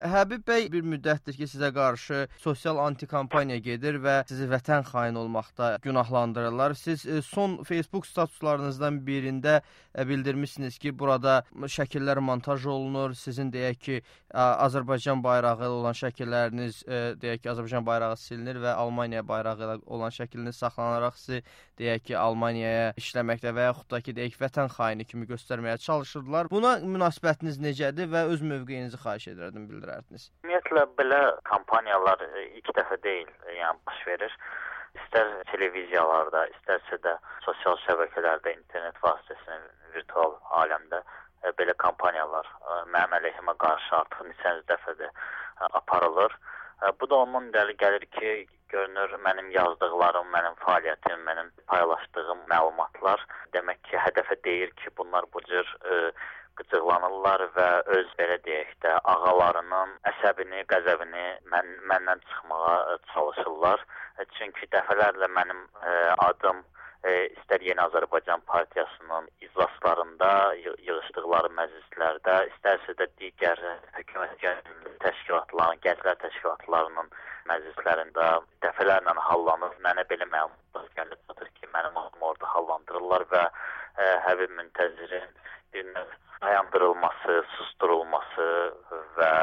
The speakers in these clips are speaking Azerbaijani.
Həbib bəy bir müddətdir ki, sizə qarşı sosial antikampaniya gedir və sizi vətən xaini olmaqda günahlandırırlar. Siz son Facebook statuslarınızdan birində bildirmişsiniz ki, burada şəkillər montaj olunur. Sizin deyək ki, Azərbaycan bayrağı ilə olan şəkilləriniz, deyək ki, Azərbaycan bayrağı silinir və Almaniya bayrağı ilə olan şəkliniz saxlanaraq sizi deyək ki, Almaniyaya işləməkdə və yaxud da ki, deyək ki, vətən xaini kimi göstərməyə çalışırdılar. Buna münasibətiniz necədir və öz mövqeyinizi xahiş edirdim bildirərdiniz. Ümumiyyətlə, belə kampaniyalar ilk dəfə deyil, yəni baş verir. İstər televiziyalarda, istərsə də sosial şəbəkələrdə, internet vasitəsilə, virtual aləmdə belə kampaniyalar mənim əleyhimə qarşı artıq neçənci dəfədir aparılır. Bu da ondan irəli gəlir ki, görünür mənim yazdıqlarım, mənim fəaliyyətim, mənim paylaşdığım məlumatlar demək ki, hədəfə deyir ki, bunlar bu cür qıcıqlanırlar və öz, belə deyək də, ağalarının əsəbini, qəzəbini məndən çıxmağa çalışırlar. Çünki dəfələrlə mənim adım istər Yeni Azərbaycan Partiyasının iclaslarında, yığışdıqları məclislərdə, istərsə də digər hökumət təşkilatlarının, gənclər təşkilatlarının məclislərində dəfələrlə hallanır. Mənə belə məlumatlar gəlib çatır ki, mənim adımı orada hallandırırlar və Həbib Müntəzirin bir növ dayandırılması, susturulması və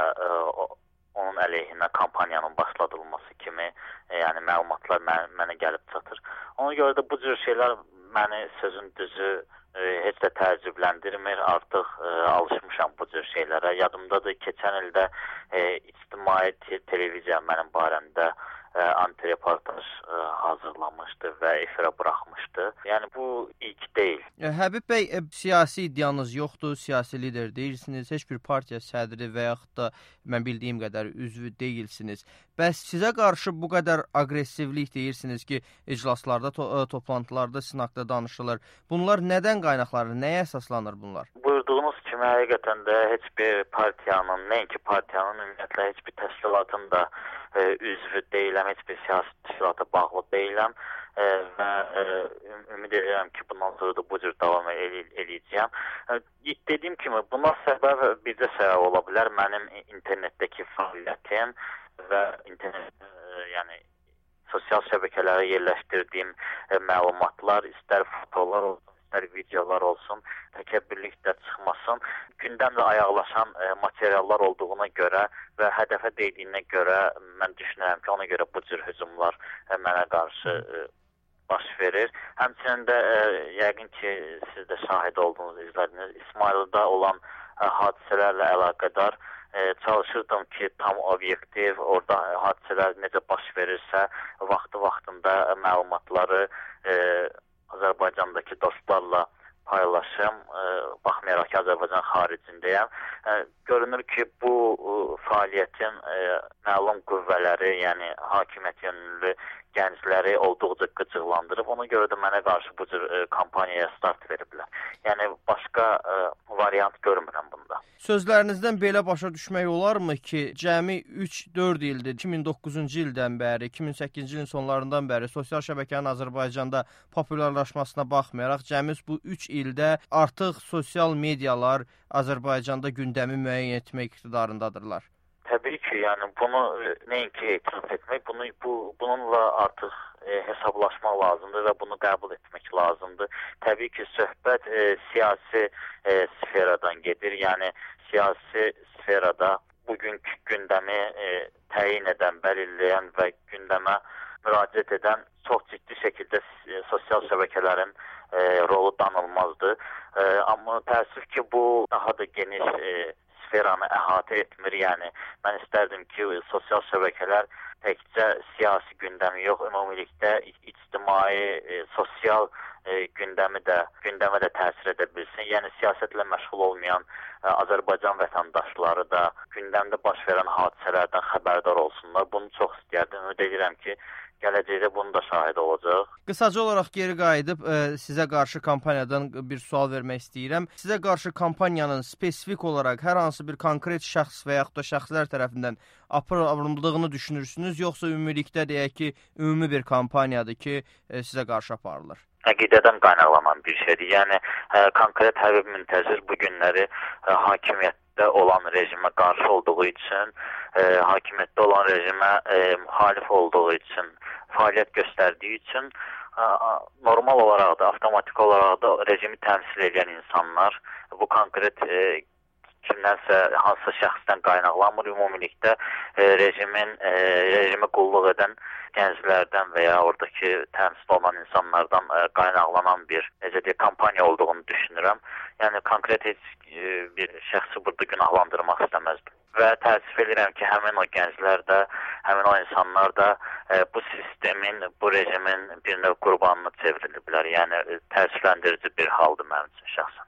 onun əleyhinə kampaniyanın başladılması kimi yəni məlumatlar mənə gəlib çatır. Ona görə də bu cür şeylər məni sözün düzü heç də təəccübləndirmir. Artıq alışmışam bu cür şeylərə. Yadımdadır, keçən ildə ictimai televiziya mənim barəmdə antireportaj hazırlamışdı və efirə buraxmışdı. Yəni bu ilk deyil. Həbib bəy, siyasi iddianız yoxdur, siyasi lider deyirsiniz, heç bir partiya sədri və yaxud da mən bildiyim qədər üzvü deyilsiniz. Bəs sizə qarşı bu qədər aqressivlik deyirsiniz ki, iclaslarda, toplantılarda sizin haqqında danışılır. Bunlar nədən qaynaqlanır, nəyə əsaslanır bunlar? Buyurduğunuz kimi həqiqətən də heç bir partiyanın, nəinki partiyanın, ümumiyyətlə heç bir təşkilatın da üzvü deyiləm, heç bir siyasi təşkilata bağlı deyiləm və ümid edirəm ki, bundan sonra da bu cür davam edəcəyəm. Dediyim kimi, buna səbəb bircə səbəb ola bilər mənim internetdəki fəaliyyətim və yəni sosial şəbəkələrə yerləşdirdiyim məlumatlar, istər fotolar olsun, istər videolar olsun, təkəbbürlükdə çıxmasın, gündəmlə ayaqlaşan materiallar olduğuna görə və hədəfə deydiyinə görə mən düşünürəm ki, ona görə bu cür hücumlar mənə qarşı baş verir. Həmçinin də yəqin ki, siz də şahid olduğunuz, izlədiniz, İsmaildə olan hadisələrlə əlaqədar çalışırdım ki, tam obyektiv, orada hadisələr necə baş verirsə, vaxtında məlumatları Azərbaycandakı dostlarla paylaşım, baxmayaraq ki, Azərbaycan xaricindəyəm. Görünür ki, bu fəaliyyətin məlum qüvvələri, yəni hakimiyyət yönümlü gəncləri olduqca qıcıqlandırıb. Ona görə də mənə qarşı bu cür kampaniyaya start veriblər. Yəni, başqa variant görmürəm bunda. Sözlərinizdən belə başa düşmək olarmı ki, cəmi 3-4 ildir, 2009-cu ildən bəri, 2008-ci ilin sonlarından bəri sosial şəbəkənin Azərbaycanda populyarlaşmasına baxmayaraq, cəmi bu 3 ildə artıq sosial medialar Azərbaycanda gündəmi müəyyən etmək iqtidarındadırlar? Təbii ki, yəni bunu nəinki etiraf etmək, bununla artıq hesablaşmaq lazımdır və bunu qəbul etmək lazımdır. Təbii ki, söhbət siyasi sferadan gedir. Yəni siyasi sferada bugünkü gündəmi təyin edən, bəlirləyən və gündəmə müraciət edən çox ciddi şəkildə sosial şəbəkələrin rolu danılmazdır. Amma təəssüf ki, bu daha da geniş sferanı əhatə etmir. Yəni mən istərdim ki, sosial şəbəkələr təkcə siyasi gündəmi yox, ümumilikdə ictimai, sosial gündəmə də təsir edə bilsin. Yəni siyasətlə məşğul olmayan Azərbaycan vətəndaşları da gündəmdə baş verən hadisələrdən xəbərdar olsunlar. Bunu çox istəyərdim. Ümid edirəm ki, gələcəkdə bunu da şahid olacaq. Qısaca olaraq geri qayıdıb sizə qarşı kampaniyadan bir sual vermək istəyirəm. Sizə qarşı kampaniyanın spesifik olaraq hər hansı bir konkret şəxs və yaxud da şəxslər tərəfindən aparıldığını düşünürsünüz, yoxsa ümumilikdə deyək ki, ümumi bir kampaniyadır ki, sizə qarşı aparılır? Əqidədən qaynaqlanan bir şeydir. Yəni konkret Həbib Müntəzir bu günləri hakimiyyət hakimiyyətdə olan rejimə qarşı olduğu üçün, hakimiyyətdə olan rejimə müxalif olduğu üçün, fəaliyyət göstərdiyi üçün normal olaraq da, avtomatik olaraq da rejimi təmsil edən insanlar, bu konkret kimdənsə, hansısa şəxsdən qaynaqlanmır, ümumilikdə rejimi qulluq edən gənclərdən və ya oradakı təmsil olunan insanlardan qaynaqlanan bir, necə deyək, kampaniya olduğunu düşünürəm. Yəni, konkret heç bir şəxsi burada günahlandırmaq istəməzdim. Və təəssüf edirəm ki, həmin o gənclər də, həmin o insanlar da bu sistemin, bu rejimin bir növ qurbanını çevriliblər. Yəni, təəssüfləndirici bir haldır mənim üçün şəxsən.